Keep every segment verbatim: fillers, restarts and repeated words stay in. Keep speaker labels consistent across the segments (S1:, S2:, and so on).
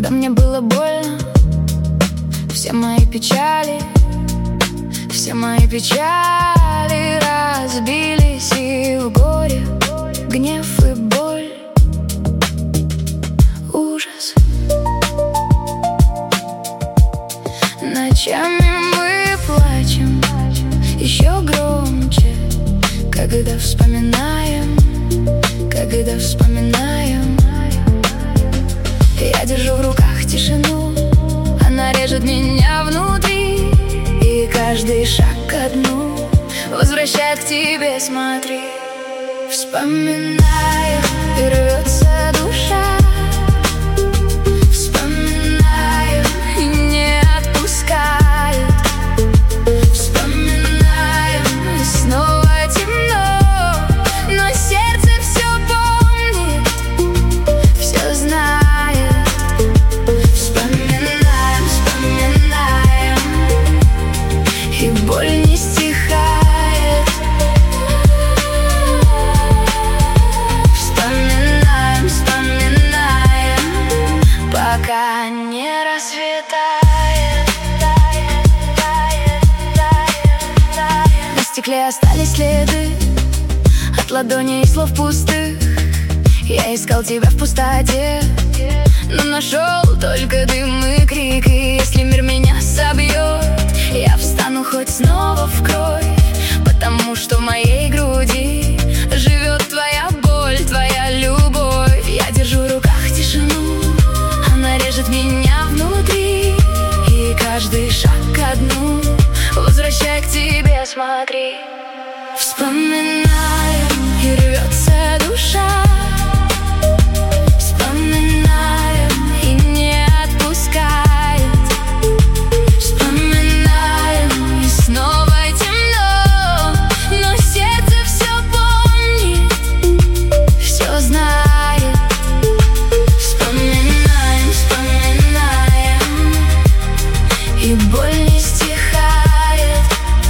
S1: когда мне было больно. Все мои печали, все мои печали разбились, и в горе гнев и боль, ужас. Ночами мы плачем еще громче, когда вспоминаем, когда вспоминаем. Я держу в руках тишину, она режет меня внутри, и каждый шаг ко дну возвращает к тебе, смотри. Вспоминаем, и рвется душа. Вспоминаем, и не отпускает. Вспоминаем, и снова темно, но сердце все помнит, все знает. Вспоминаем, вспоминаем, и боль не стихает. Вспоминаем, вспоминаем, пока не расцветает. На стекле остались следы от ладоней и слов пустых. Я искал тебя в пустоте, но нашел только дым и крик. И если мир меня собьет, я встану хоть снова в кровь, потому что в моей груди живет твоя боль, твоя любовь. Я держу в руках тишину, она режет меня внутри, и каждый шаг ко дну возвращай к тебе, смотри. Вспоминаем, и рвется душа. Вспоминаем, и не отпускает. Вспоминаем, и снова темно, но сердце все помнит, все знает. Вспоминаем, вспоминаем, и боль не стихает.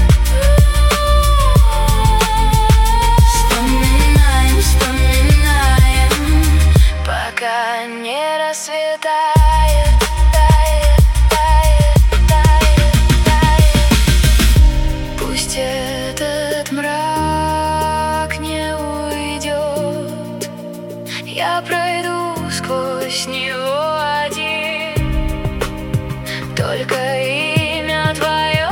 S1: Вспоминаем, вспоминаем, пока не расцветает. Пусть этот мрак не уйдет, я пройду сквозь него один. Только имя твое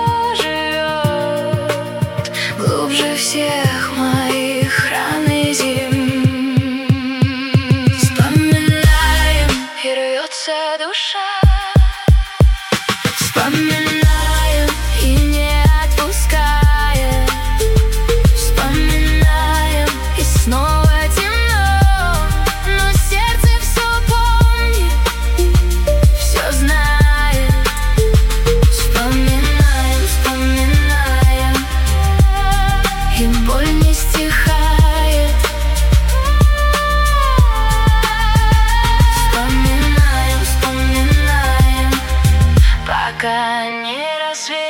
S1: живет глубже всех моих ран и зим. Вспоминаем, и рвется душа. Вспоминаем, и не отпускает. Вспоминаем, и снова темно, но сердце все помнит, все знает. Вспоминаем, вспоминаем, и боль не стихает. Вспоминаем, вспоминаем, пока не рассвет.